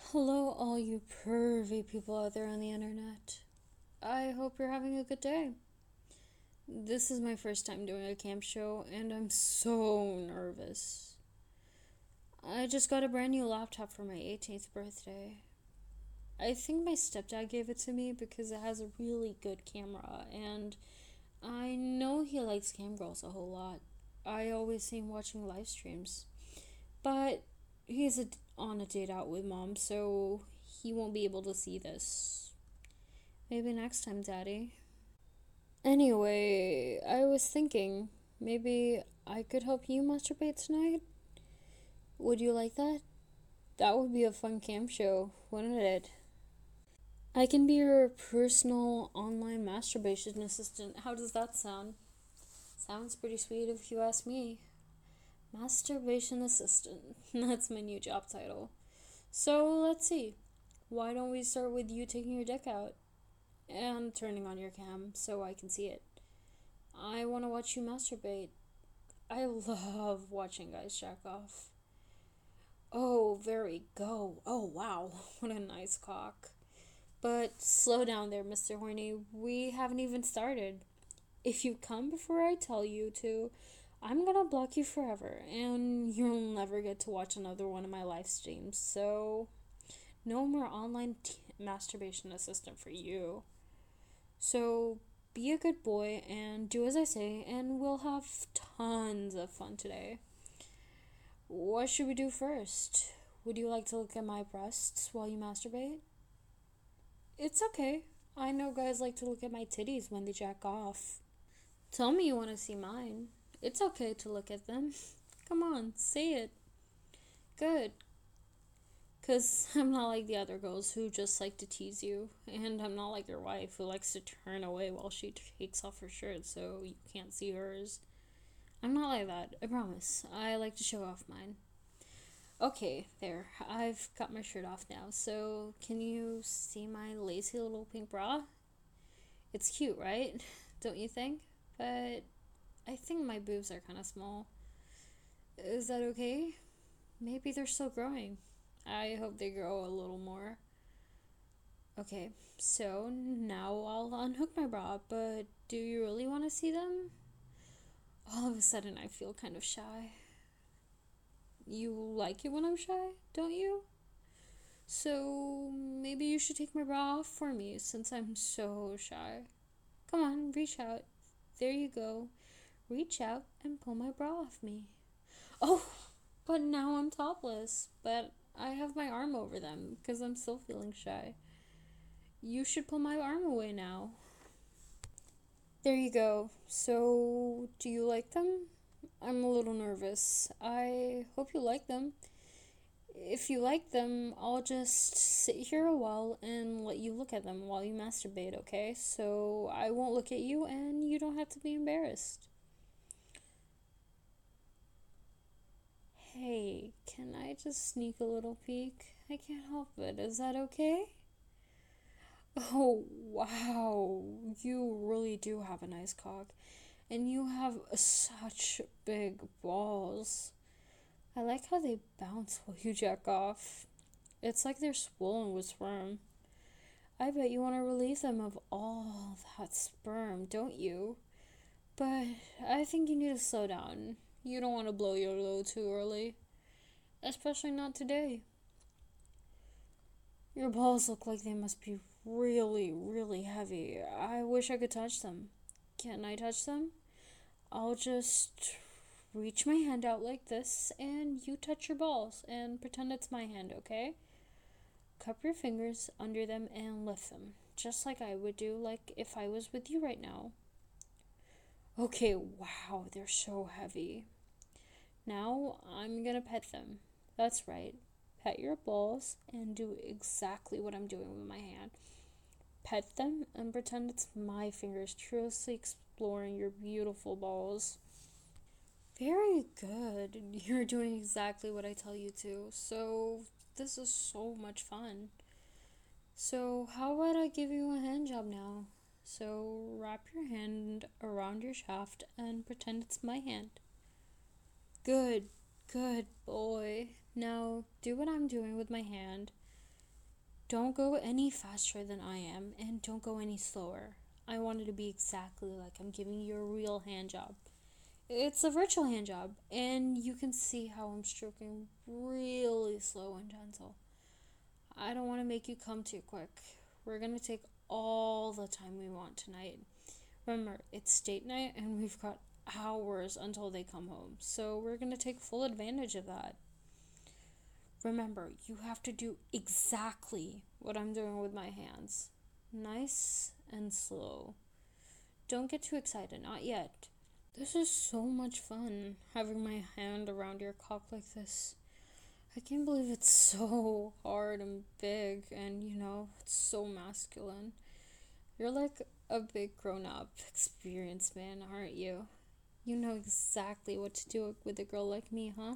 Hello, all you pervy people out there on the internet. I hope you're having a good day. This is my first time doing a camp show, and I'm so nervous. I just got a brand new laptop for my 18th birthday. I think my stepdad gave it to me because it has a really good camera, and I know he likes cam girls a whole lot. I always see him watching live streams. But on a date out with mom, so he won't be able to see this. Maybe next time, Daddy. Anyway, I was thinking maybe I could help you masturbate tonight. Would you like that? That would be a fun camp show, wouldn't it? I can be your personal online masturbation assistant. How does that sound? Sounds pretty sweet if you ask me. Masturbation assistant. That's my new job title. So let's see. Why don't we start with you taking your dick out and turning on your cam so I can see it? I want to watch you masturbate. I love watching guys jack off. Oh, very go. Oh, wow. What a nice cock. But slow down there, Mr. Horny. We haven't even started. If you come before I tell you to, I'm gonna block you forever, and you'll never get to watch another one of my live streams. So, no more online masturbation assistant for you. So, be a good boy and do as I say, and we'll have tons of fun today. What should we do first? Would you like to look at my breasts while you masturbate? It's okay. I know guys like to look at my titties when they jack off. Tell me you want to see mine. It's okay to look at them. Come on, say it. Good. Because I'm not like the other girls who just like to tease you. And I'm not like your wife who likes to turn away while she takes off her shirt so you can't see hers. I'm not like that, I promise. I like to show off mine. Okay, there. I've got my shirt off now. So, can you see my lacy little pink bra? It's cute, right? Don't you think? But I think my boobs are kind of small. Is that okay? Maybe they're still growing. I hope they grow a little more. Okay, so now I'll unhook my bra, but do you really want to see them? All of a sudden, I feel kind of shy. You like it when I'm shy, don't you? So maybe you should take my bra off for me since I'm so shy. Come on, reach out. There you go. Reach out and pull my bra off me. Oh, but now I'm topless. But I have my arm over them because I'm still feeling shy. You should pull my arm away now. There you go. So, do you like them? I'm a little nervous. I hope you like them. If you like them, I'll just sit here a while and let you look at them while you masturbate, okay? So I won't look at you and you don't have to be embarrassed. Hey, can I just sneak a little peek? I can't help it. Is that okay? Oh, wow. You really do have a nice cock. And you have such big balls. I like how they bounce while you jack off. It's like they're swollen with sperm. I bet you want to relieve them of all that sperm, don't you? But I think you need to slow down. You don't want to blow your load too early. Especially not today. Your balls look like they must be really, really heavy. I wish I could touch them. Can I touch them? I'll just reach my hand out like this and you touch your balls and pretend it's my hand, okay? Cup your fingers under them and lift them, just like I would do, like if I was with you right now. Okay, wow, they're so heavy. Now I'm gonna pet them. That's right. Pet your balls and do exactly what I'm doing with my hand. Pet them and pretend it's my fingers truly exploring your beautiful balls. Very good. You're doing exactly what I tell you to. So, this is so much fun. So, how about I give you a hand job now? So, wrap your hand around your shaft and pretend it's my hand. Good, good boy. Now, do what I'm doing with my hand. Don't go any faster than I am, and don't go any slower. I want it to be exactly like I'm giving you a real hand job. It's a virtual hand job, and you can see how I'm stroking really slow and gentle. I don't want to make you come too quick. We're going to take all the time we want tonight. Remember, it's date night, and we've got hours until they come home, so we're going to take full advantage of that. Remember, you have to do exactly what I'm doing with my hands. Nice and slow. Don't get too excited, not yet. This is so much fun, having my hand around your cock like this. I can't believe it's so hard and big and, it's so masculine. You're like a big grown-up, experienced man, aren't you? You know exactly what to do with a girl like me, huh?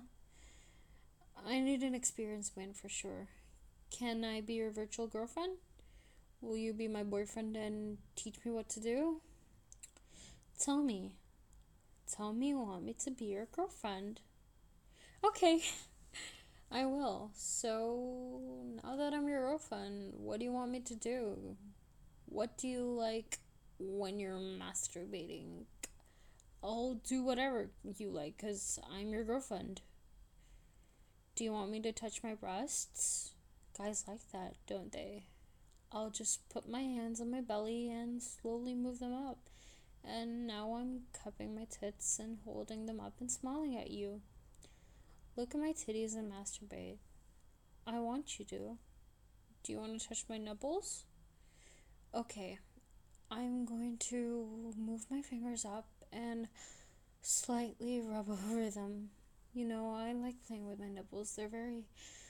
I need an experienced man for sure. Can I be your virtual girlfriend? Will you be my boyfriend and teach me what to do? Tell me you want me to be your girlfriend. Okay, I will. So, now that I'm your girlfriend, what do you want me to do? What do you like when you're masturbating? I'll do whatever you like, because I'm your girlfriend. Do you want me to touch my breasts? Guys like that, don't they? I'll just put my hands on my belly and slowly move them up. And now I'm cupping my tits and holding them up and smiling at you. Look at my titties and masturbate. I want you to. Do you want to touch my nipples? Okay, I'm going to move my fingers up and slightly rub over them. I like playing with my nipples. They're very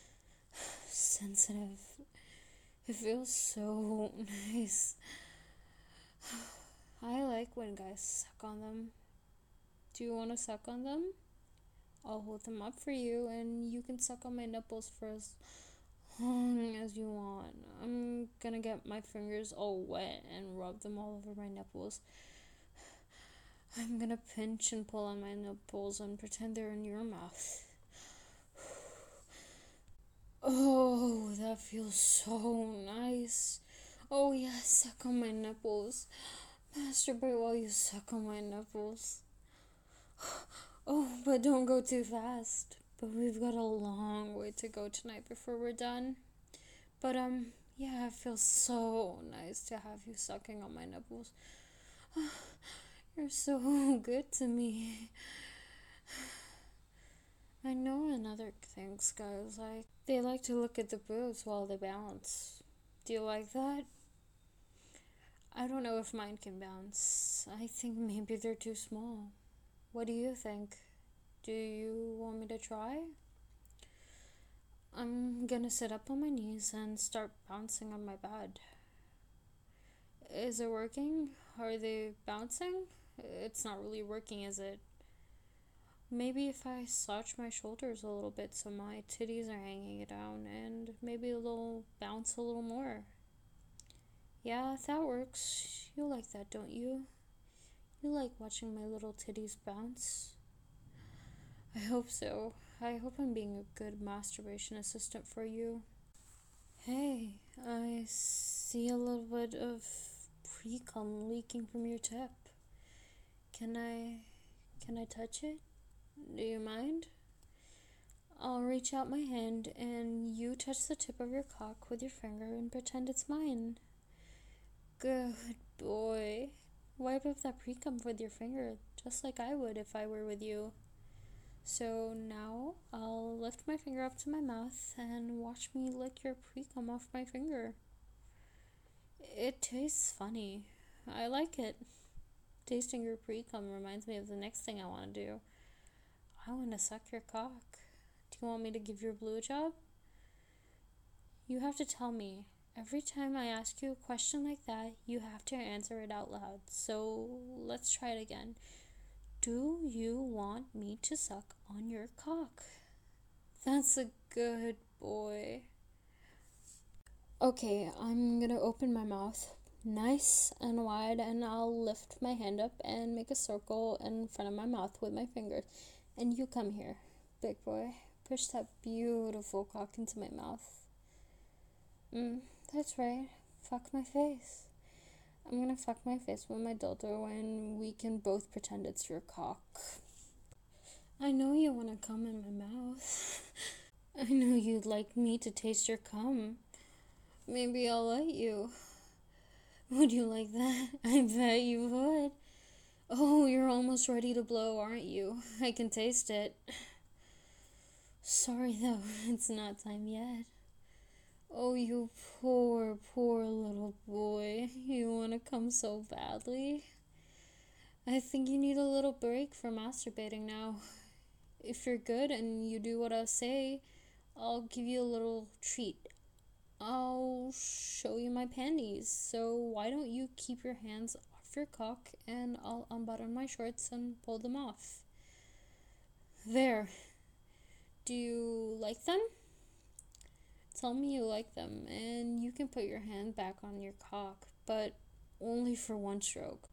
sensitive. It feels so nice. I like when guys suck on them. Do you want to suck on them? I'll hold them up for you, and you can suck on my nipples for as long as you want. I'm gonna get my fingers all wet and rub them all over my nipples. I'm gonna pinch and pull on my nipples and pretend they're in your mouth. Oh, that feels so nice. Oh, yeah, suck on my nipples. Masturbate while you suck on my nipples. Oh, but don't go too fast. But we've got a long way to go tonight before we're done. But, yeah, it feels so nice to have you sucking on my nipples. You're so good to me. I know another things guys like. They like to look at the boobs while they bounce. Do you like that? I don't know if mine can bounce. I think maybe they're too small. What do you think? Do you want me to try? I'm gonna sit up on my knees and start bouncing on my bed. Is it working? Are they bouncing? It's not really working, is it? Maybe if I slouch my shoulders a little bit so my titties are hanging down, and maybe they'll bounce a little more. Yeah, that works. You like that, don't you? You like watching my little titties bounce? I hope so. I hope I'm being a good masturbation assistant for you. Hey, I see a little bit of pre-cum leaking from your tip. Can I touch it? Do you mind? I'll reach out my hand and you touch the tip of your cock with your finger and pretend it's mine. Good boy. Wipe up that pre-cum with your finger, just like I would if I were with you. So now I'll lift my finger up to my mouth and watch me lick your pre-cum off my finger. It tastes funny. I like it. Tasting your pre-cum reminds me of the next thing I want to do. I want to suck your cock. Do you want me to give you a blowjob? You have to tell me. Every time I ask you a question like that, you have to answer it out loud. So let's try it again. Do you want me to suck on your cock? That's a good boy. Okay, I'm gonna open my mouth nice and wide, and I'll lift my hand up and make a circle in front of my mouth with my fingers. And you come here, big boy. Push that beautiful cock into my mouth. That's right. Fuck my face. I'm gonna fuck my face with my dildo and we can both pretend it's your cock. I know you wanna come in my mouth. I know you'd like me to taste your cum. Maybe I'll let you. Would you like that? I bet you would. Oh, you're almost ready to blow, aren't you? I can taste it. Sorry though, it's not time yet. Oh, you poor, poor little boy. You wanna come so badly? I think you need a little break from masturbating now. If you're good and you do what I say, I'll give you a little treat. I'll show you my panties. So why don't you keep your hands off your cock and I'll unbutton my shorts and pull them off. There. Do you like them? Tell me you like them and you can put your hand back on your cock, but only for one stroke.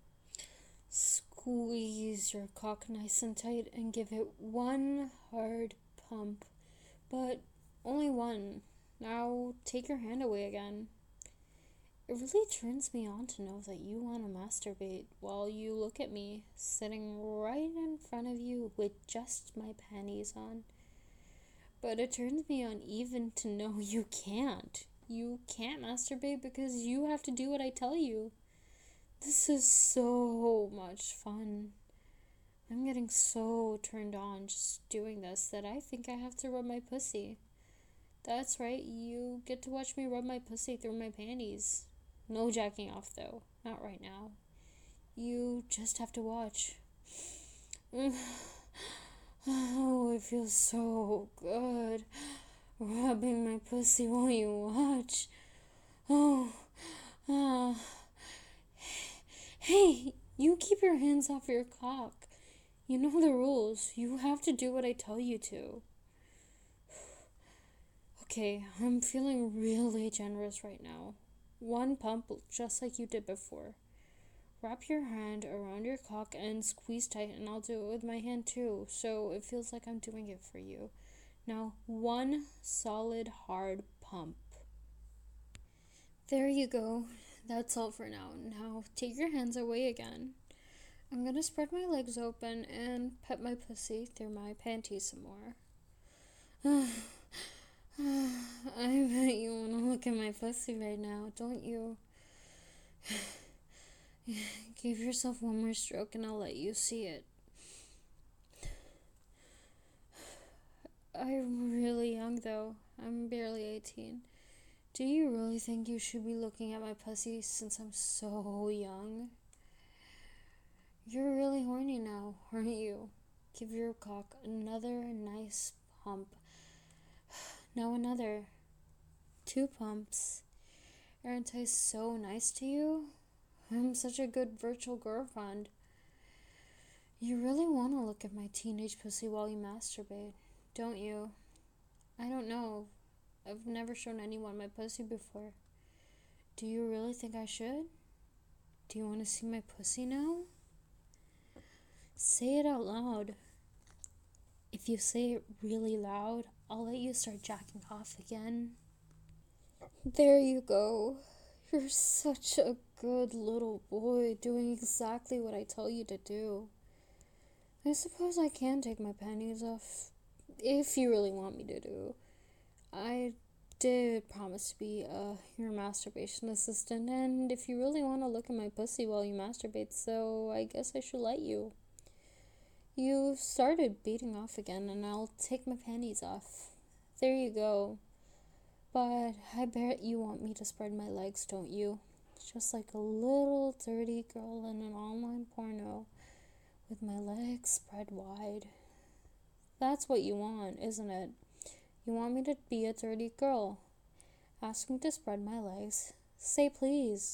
Squeeze your cock nice and tight and give it one hard pump, but only one. Now take your hand away again. It really turns me on to know that you want to masturbate while you look at me sitting right in front of you with just my panties on. But it turns me on even to know you can't. You can't masturbate because you have to do what I tell you. This is so much fun. I'm getting so turned on just doing this that I think I have to rub my pussy. That's right, you get to watch me rub my pussy through my panties. No jacking off though, not right now. You just have to watch. Oh, it feels so good. Rubbing my pussy while you watch. Oh, Hey, you keep your hands off your cock. You know the rules. You have to do what I tell you to. Okay, I'm feeling really generous right now. One pump, just like you did before. Wrap your hand around your cock and squeeze tight, and I'll do it with my hand too, so it feels like I'm doing it for you. Now, one solid, hard pump. There you go. That's all for now. Now, take your hands away again. I'm gonna spread my legs open and pet my pussy through my panties some more. I bet you want to look at my pussy right now, don't you? Give yourself one more stroke and I'll let you see it. I'm really young though. I'm barely 18. Do you really think you should be looking at my pussy since I'm so young? You're really horny now, aren't you? Give your cock another nice pump. Now another. 2 pumps. Aren't I so nice to you? I'm such a good virtual girlfriend. You really want to look at my teenage pussy while you masturbate, don't you? I don't know. I've never shown anyone my pussy before. Do you really think I should? Do you want to see my pussy now? Say it out loud. If you say it really loud, I'll let you start jacking off again. There you go. You're such a good little boy, doing exactly what I tell you to do. I suppose I can take my panties off, if you really want me to do. I did promise to be your masturbation assistant, and if you really want to look at my pussy while you masturbate, so I guess I should let you. You started beating off again, and I'll take my panties off. There you go. But I bet you want me to spread my legs, don't you? Just like a little dirty girl in an online porno, with my legs spread wide. That's what you want, isn't it? You want me to be a dirty girl. Ask me to spread my legs. Say please.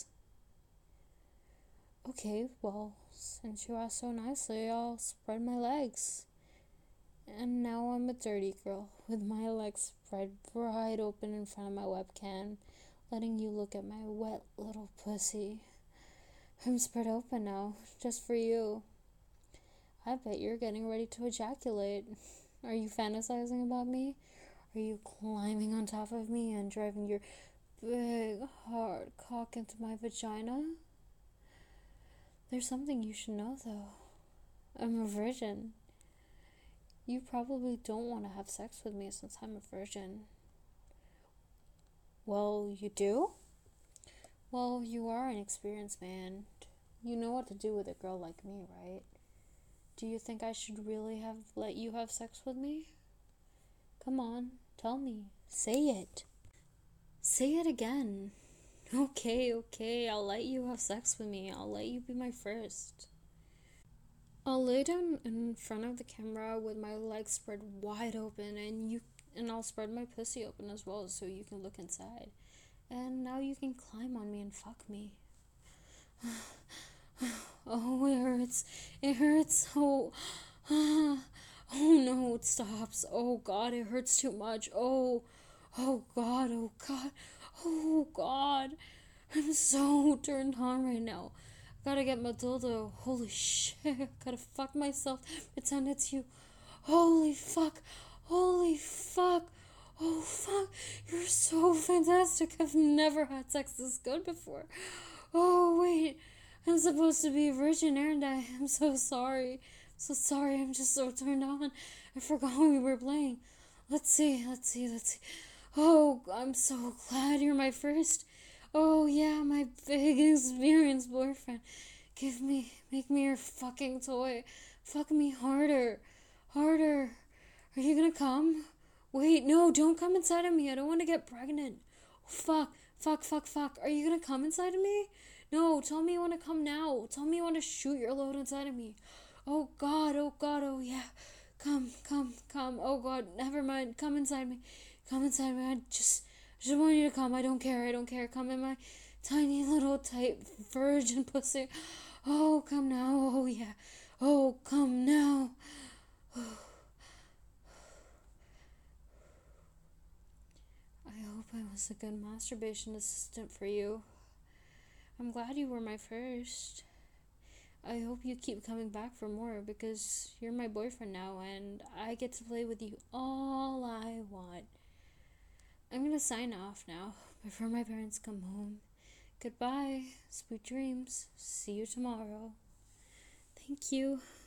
Okay, well, since you asked so nicely, I'll spread my legs. And now I'm a dirty girl, with my legs spread wide open in front of my webcam, letting you look at my wet little pussy. I'm spread open now, just for you. I bet you're getting ready to ejaculate. Are you fantasizing about me? Are you climbing on top of me and driving your big, hard cock into my vagina. There's something you should know, though. I'm a virgin. You probably don't want to have sex with me since I'm a virgin. Well, you do? Well, you are an experienced man. You know what to do with a girl like me, right? Do you think I should really have let you have sex with me? Come on, tell me. Say it. Say it again. Okay, I'll let you have sex with me. I'll let you be my first. I'll lay down in front of the camera with my legs spread wide open and I'll spread my pussy open as well so you can look inside. And now you can climb on me and fuck me. Oh, it hurts. It hurts. Oh, oh no, it stops. Oh God, it hurts too much. Oh God, oh God, oh God. I'm so turned on right now. Gotta get my dildo. Holy shit. Gotta fuck myself. Pretend it's you. Holy fuck. Holy fuck. Oh fuck. You're so fantastic. I've never had sex this good before. Oh wait. I'm supposed to be a virgin, aren't I? I'm so sorry. So sorry. I'm just so turned on. I forgot we were playing. Let's see. Oh, I'm so glad you're my first. Oh yeah, my big experienced boyfriend. Make me your fucking toy. Fuck me harder. Harder. Are you gonna come? Wait, no, don't come inside of me. I don't want to get pregnant. Fuck. Are you gonna come inside of me? No, tell me you want to come now. Tell me you want to shoot your load inside of me. Oh God, oh yeah. Come. Oh God, never mind. Come inside me. I just want you to come. I don't care. Come in my tiny little tight virgin pussy. Oh, come now. Oh yeah. Oh, come now. I hope I was a good masturbation assistant for you. I'm glad you were my first. I hope you keep coming back for more because you're my boyfriend now and I get to play with you all I want. I'm gonna sign off now before my parents come home. Goodbye, sweet dreams. See you tomorrow. Thank you.